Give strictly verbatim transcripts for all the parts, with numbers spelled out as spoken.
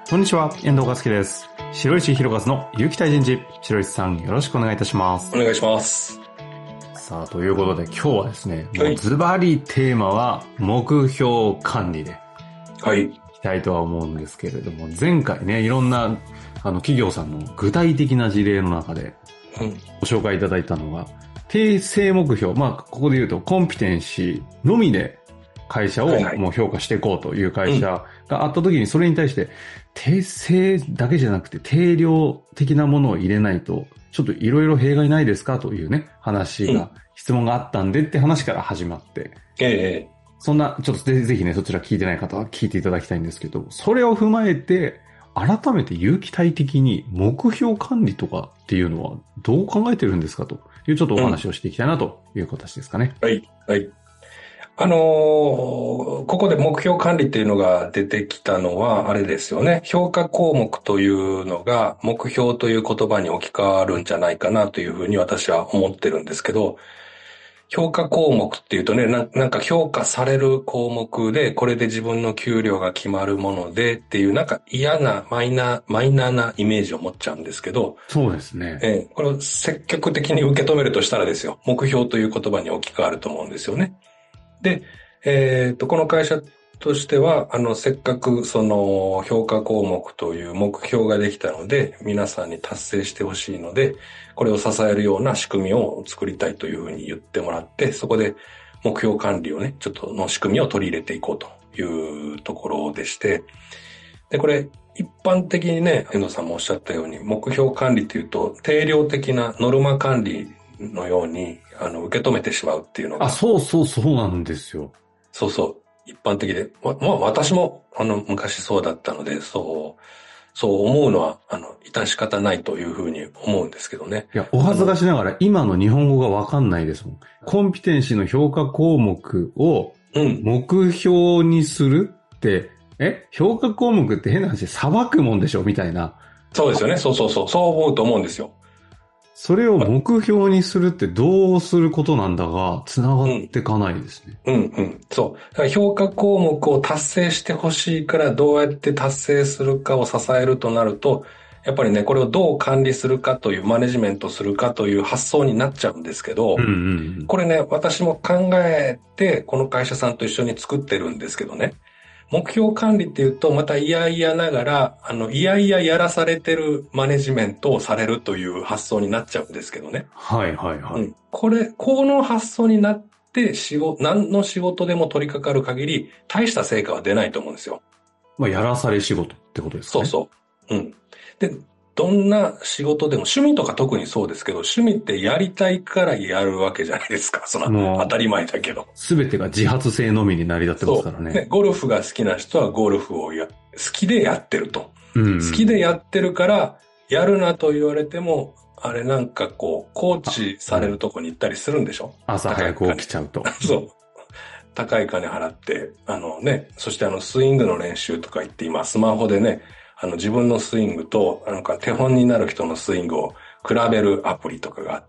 こんにちは、遠藤和樹です。白石弘和の有機体人事。白石さん、よろしくお願いいたします。 お願いします。 さあ、ということで今日はですね、もうズバリテーマは目標管理で、はい。いきたいとは思うんですけれども、前回ね、いろんなあの企業さんの具体的な事例の中でご紹介いただいたのが、定性目標、まあ、ここで言うとコンピテンシーのみで会社をもう評価していこうという会社があった時に、それに対して定性だけじゃなくて定量的なものを入れないとちょっといろいろ弊害ないですかというね話が、うん、質問があったんでって話から始まって、ええ、そんなちょっとぜひねそちら聞いてない方は聞いていただきたいんですけど、それを踏まえて改めて有機体的に目標管理とかっていうのはどう考えてるんですかというちょっとお話をしていきたいなという形ですかね。 うん、はいはいあのー、ここで目標管理っていうのが出てきたのは、あれですよね。評価項目というのが、目標という言葉に置き換わるんじゃないかなというふうに私は思ってるんですけど、評価項目っていうとね、な, なんか評価される項目で、これで自分の給料が決まるものでっていう、なんか嫌なマイナー、マイナーなイメージを持っちゃうんですけど。 そうですね。 えー、これを積極的に受け止めるとしたらですよ、目標という言葉に置き換わると思うんですよね。で、えっと、この会社としては、あの、せっかくその評価項目という目標ができたので、皆さんに達成してほしいので、これを支えるような仕組みを作りたいというふうに言ってもらって、そこで目標管理をね、ちょっとの仕組みを取り入れていこうというところでして、で、これ、一般的にね、遠藤さんもおっしゃったように、目標管理というと、定量的なノルマ管理のように、あの、受け止めてしまうっていうのが。 あ、そうそうそうなんですよ。 そうそう。一般的で。ま、まあ私も、あの、昔そうだったので、そう、そう思うのは、あの、致し方ないというふうに思うんですけどね。 いや、お恥ずかしながら、今の日本語がわかんないですもん。コンピテンシーの評価項目を、目標にするって、うん、え評価項目って変な話、裁くもんでしょみたいな。 そうですよね。そうそうそう。そう思うと思うんですよ。 それを目標にするってどうすることなんだが、繋がっていかないですね。 うん、うん、うん。そう。だから評価項目を達成してほしいからどうやって達成するかを支えるとなると、やっぱりね、これをどう管理するかという、マネジメントするかという発想になっちゃうんですけど、うんうんうん、これね、私も考えて、この会社さんと一緒に作ってるんですけどね、目標管理っていうと、また嫌々ながら、あの、嫌々やらされてるマネジメントをされるという発想になっちゃうんですけどね。 はいはいはい。うん、 これ、この発想になって仕事、何の仕事でも取り掛かる限り、大した成果は出ないと思うんですよ。 まあ、やらされ仕事ってことですかね。 そうそう。うん。で、どんな仕事でも、趣味とか特にそうですけど、趣味ってやりたいからやるわけじゃないですか。その当たり前だけど。 すべてが自発性のみに成り立ってますからね。 そうね。ゴルフが好きな人はゴルフをや、好きでやってると。うんうん、好きでやってるから、やるなと言われても、あれなんかこう、コーチされるとこに行ったりするんでしょ？ 朝早く起きちゃうと。 そう。高い金払って、あのね、そしてあのスイングの練習とか言って今スマホでね、あの自分のスイングと、なんか手本になる人のスイングを比べるアプリとかがあって、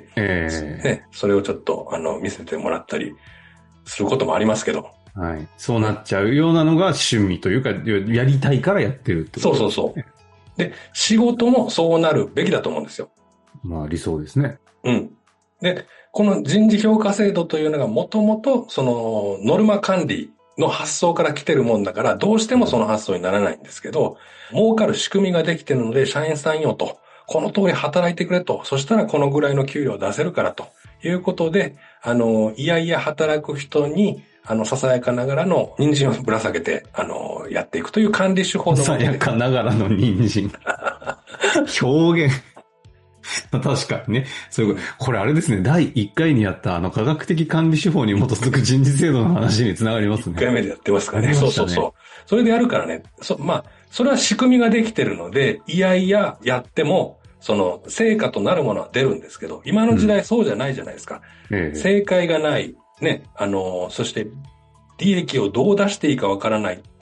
えーね、それをちょっとあの見せてもらったりすることもありますけど。 はい。そうなっちゃうようなのが趣味というか、やりたいからやってるってことですね。 そうそうそう。で、仕事もそうなるべきだと思うんですよ。 まあ理想ですね。 うん。で、この人事評価制度というのがもともとそのノルマ管理の発想から来てるもんだから、どうしてもその発想にならないんですけど、儲かる仕組みができてるので、社員さんよと、この通り働いてくれと、そしたらこのぐらいの給料を出せるからということで、あの、いやいや働く人に、あの、ささやかながらの人参をぶら下げて、あの、やっていくという管理手法のもので。ささやかながらの人参。表現。確かにね。そういうこと。これあれですね。だいいっかいにやったあの科学的管理手法に基づく人事制度の話につながりますね。 いっかいめでやってますかね。そうそうそう。それでやるからね。そ、まあ、それは仕組みができてるので、いやいややっても、その、成果となるものは出るんですけど、今の時代そうじゃないじゃないですか。うんええ、正解がない。ね。あの、そして、利益をどう出していいかわからないって、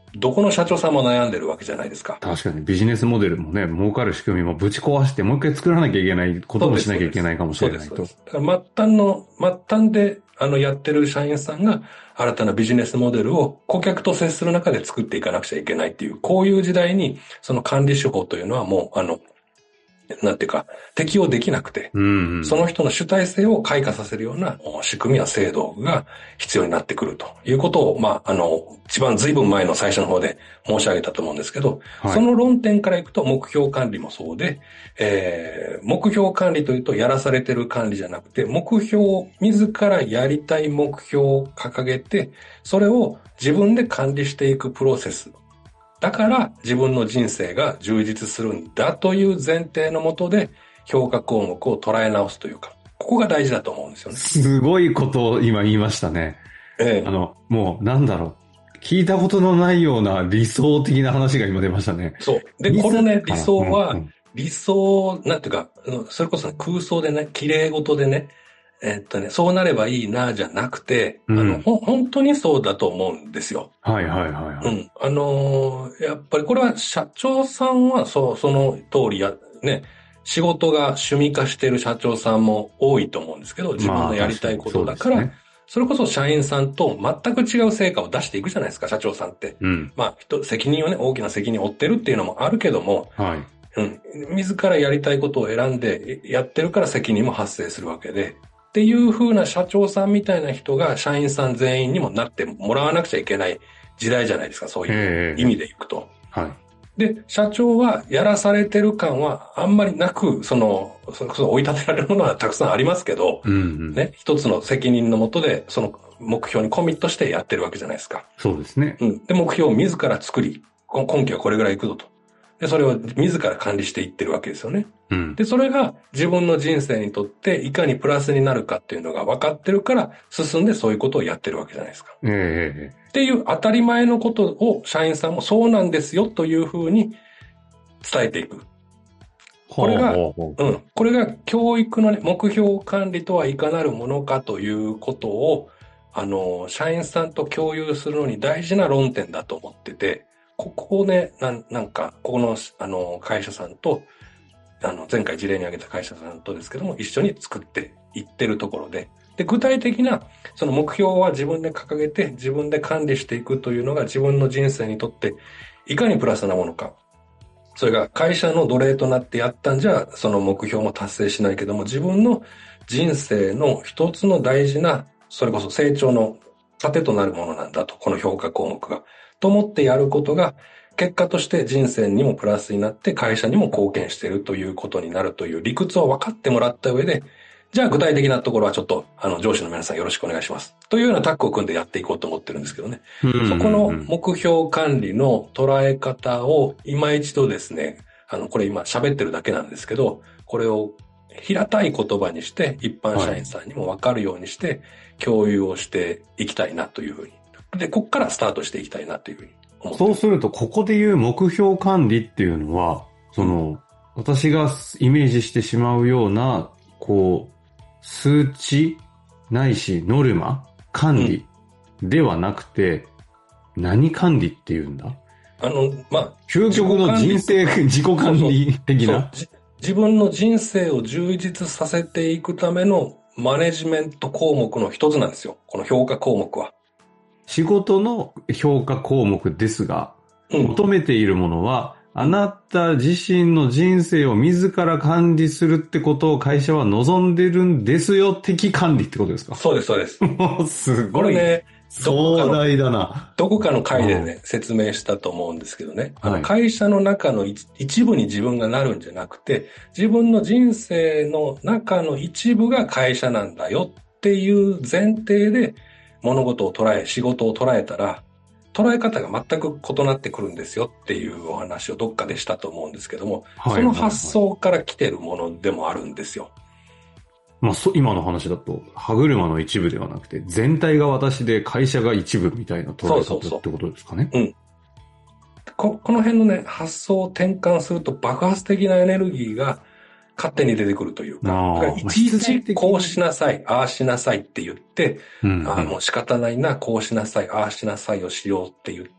どこの社長さんも悩んでるわけじゃないですか。 確かにビジネスモデルもね、儲かる仕組みもぶち壊してもう一回作らなきゃいけないこともしなきゃいけないかもしれないと。そうです。 だから末端の、末端であのやってる社員さんが新たなビジネスモデルを顧客と接する中で作っていかなくちゃいけないっていう、こういう時代にその管理手法というのはもうあの、なんていうか、適用できなくて、うんうん、その人の主体性を開花させるような仕組みや制度が必要になってくるということを、まあ、あの、一番随分前の最初の方で申し上げたと思うんですけど、はい、その論点からいくと目標管理もそうで、えー、目標管理というとやらされてる管理じゃなくて、目標、自らやりたい目標を掲げて、それを自分で管理していくプロセス。だから自分の人生が充実するんだという前提のもとで評価項目を捉え直すというか、ここが大事だと思うんですよね。 すごいことを今言いましたね。ええ。あの、もうなんだろう。聞いたことのないような理想的な話が今出ましたね。 そう。で、このね、理想は、うんうん、理想、なんていうか、それこそ、ね、空想でね、綺麗事でね、えっとね、そうなればいいな、じゃなくて、うん、あの、ほ、本当にそうだと思うんですよ。 はいはいはいはい。 うん。あのー、やっぱりこれは社長さんはそう、その通りや、ね、仕事が趣味化している社長さんも多いと思うんですけど、自分のやりたいことだから、まあ、そ, ね、それこそ社員さんと全く違う成果を出していくじゃないですか、社長さんって。うん。まあ、人、責任をね、大きな責任を負ってるっていうのもあるけども、はい。うん。自らやりたいことを選んでやってるから責任も発生するわけで、っていう風な社長さんみたいな人が社員さん全員にもなってもらわなくちゃいけない時代じゃないですか、そういう意味でいくと。はい。で、社長はやらされてる感はあんまりなく、その、その追い立てられるものはたくさんありますけど、うんうん、ね、一つの責任のもとで、その目標にコミットしてやってるわけじゃないですか。 そうですね。 うん。で、目標を自ら作り、今期はこれぐらいいくぞと。で、それを自ら管理していってるわけですよね。うん、で、それが自分の人生にとっていかにプラスになるかっていうのが分かってるから進んでそういうことをやってるわけじゃないですか。えー、っていう当たり前のことを社員さんもそうなんですよというふうに伝えていく。これが、うん、これが教育の、ね、目標管理とはいかなるものかということを、あの、社員さんと共有するのに大事な論点だと思ってて、ここをね、なん、なんか、ここの、あの、会社さんと、あの、前回事例に挙げた会社さんとですけども、一緒に作っていってるところで、で、具体的な、その目標は自分で掲げて、自分で管理していくというのが自分の人生にとって、いかにプラスなものか。それが会社の奴隷となってやったんじゃ、その目標も達成しないけども、自分の人生の一つの大事な、それこそ成長の糧となるものなんだと、この評価項目が。と思ってやることが、結果として人生にもプラスになって会社にも貢献しているということになるという理屈を分かってもらった上で、じゃあ具体的なところはちょっと、あの、上司の皆さんよろしくお願いします。というようなタッグを組んでやっていこうと思ってるんですけどね。そこの目標管理の捉え方を今一度ですね、あの、これ今喋ってるだけなんですけど、これを平たい言葉にして一般社員さんにも分かるようにして共有をしていきたいなというふうに。で、こっからスタートしていきたいなというふうに思ってそうすると、ここで言う目標管理っていうのは、その、私がイメージしてしまうような、こう、数値ないしノルマ管理ではなくて、うん、何管理っていうんだ？ あの、まあ、 究極の人生、自己管理的な。 そうそう自分の人生を充実させていくためのマネジメント項目の一つなんですよ。この評価項目は。 仕事の評価項目ですが、うん、求めているものは、あなた自身の人生を自ら管理するってことを会社は望んでるんですよ、的管理ってことですか？ そうです、そうです。 もうすごい。 これね、 壮大だな。 どこかの回でね、うん、説明したと思うんですけどね。あの会社の中の一部に自分がなるんじゃなくて、自分の人生の中の一部が会社なんだよっていう前提で物事を捉え、仕事を捉えたら、捉え方が全く異なってくるんですよっていうお話をどっかでしたと思うんですけども、はいはいはい、その発想から来てるものでもあるんですよ。 まあ、そ、今の話だと、歯車の一部ではなくて、全体が私で会社が一部みたいな捉え方ってことですかね。 そうそうそう。うん。こ、この辺のね、発想を転換すると爆発的なエネルギーが勝手に出てくるというか、だからいちいちこうしなさい、ああしなさいって言って、うんうん、ああもう仕方ないな、こうしなさい、ああしなさいをしようって言って、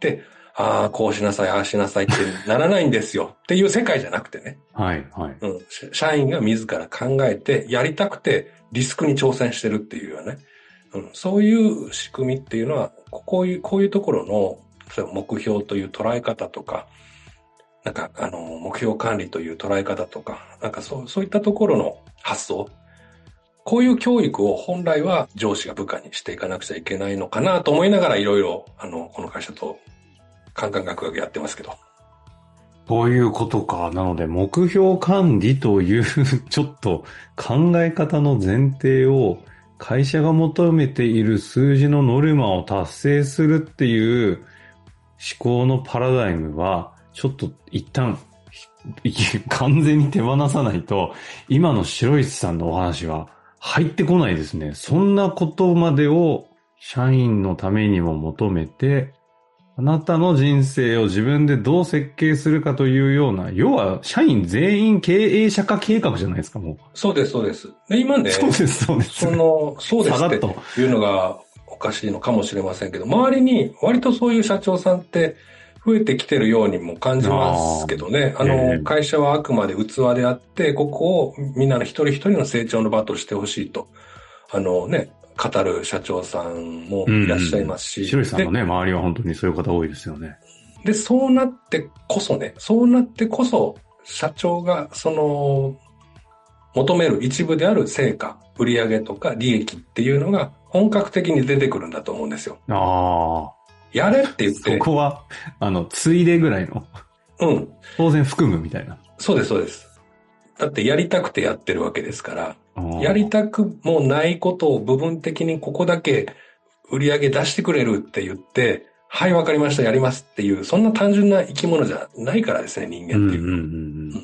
ああ、こうしなさい、ああしなさいってならないんですよっていう世界じゃなくてね。 はい、はい。 うん。社員が自ら考えて、やりたくてリスクに挑戦してるっていうよね。うん。そういう仕組みっていうのは、こういう、こういうところの、例えば目標という捉え方とか、なんか、あの、目標管理という捉え方とか、なんかそう、そういったところの発想。こういう教育を本来は上司が部下にしていかなくちゃいけないのかなと思いながらいろいろ、あの、この会社とカンカンガクガクやってますけど。 そういうことか。なので、目標管理というちょっと考え方の前提を会社が求めている数字のノルマを達成するっていう思考のパラダイムは、ちょっと一旦完全に手放さないと、今の白石さんのお話は入ってこないですね。そんなことまでを社員のためにも求めて、あなたの人生を自分でどう設計するかというような、要は社員全員経営者化計画じゃないですか、もう。 そうです、そうです。で、今ね、 そうです、そうです。 その、そうですっていうのがおかしいのかもしれませんけど、周りに割とそういう社長さんって増えてきてるようにも感じますけどね。あ, あの、えー、会社はあくまで器であって、ここをみんなの一人一人の成長の場としてほしいと。あのね、語る社長さんもいらっしゃいますし。 うんうん、白石さんのね、周りは本当にそういう方多いですよね。 で、そうなってこそね、そうなってこそ、社長がその、求める一部である成果、売上とか利益っていうのが本格的に出てくるんだと思うんですよ。 ああ。 やれって言って。 そこは、あの、ついでぐらいの。 うん。 当然含むみたいな。 そうです、そうです。だってやりたくてやってるわけですから、やりたくもないことを部分的にここだけ売り上げ出してくれるって言って、はい、わかりました、やりますっていう、そんな単純な生き物じゃないからですね、人間っていう。 うんうんうんうん、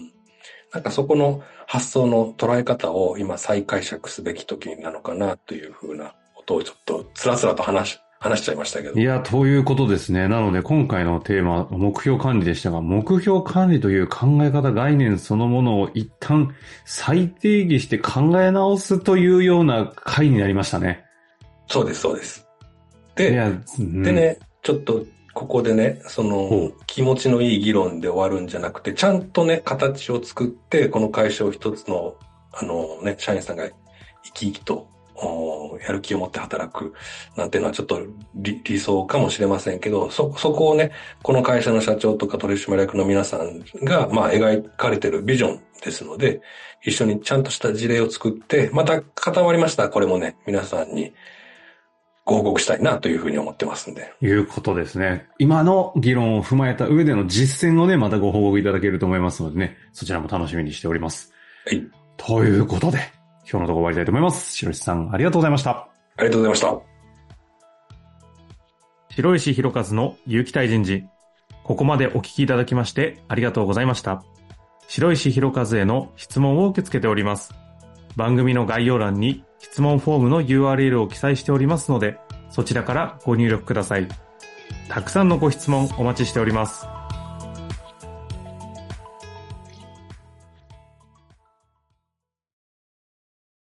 なんかそこの発想の捉え方を今再解釈すべき時なのかなというふうなことをちょっとつらつらと話し、話しちゃいましたけど。 いや、ということですね。なので今回のテーマ、目標管理でしたが、目標管理という考え方、概念そのものを一旦再定義して考え直すというような回になりましたね。 そうです、そうです。で、うん、でね、ちょっとここでね、その気持ちのいい議論で終わるんじゃなくて、ちゃんとね、形を作って、この会社を一つの、あのね、社員さんが生き生きとやる気を持って働くなんていうのはちょっと 理, 理想かもしれませんけど、そ、そこをね、この会社の社長とか取締役の皆さんが、まあ、描かれてるビジョンですので、一緒にちゃんとした事例を作って、また固まりましたら、これもね、皆さんにご報告したいなというふうに思ってますんで。 いうことですね。今の議論を踏まえた上での実践をね、またご報告いただけると思いますのでね、そちらも楽しみにしております。 はい。 ということで、今日のところ終わりたいと思います。白石さん、ありがとうございました。 ありがとうございました。 白石博和の有機体人事。ここまでお聞きいただきましてありがとうございました。白石博和への質問を受け付けております。番組の概要欄に質問フォームの ユーアールエル を記載しておりますので、そちらからご入力ください。たくさんのご質問お待ちしております。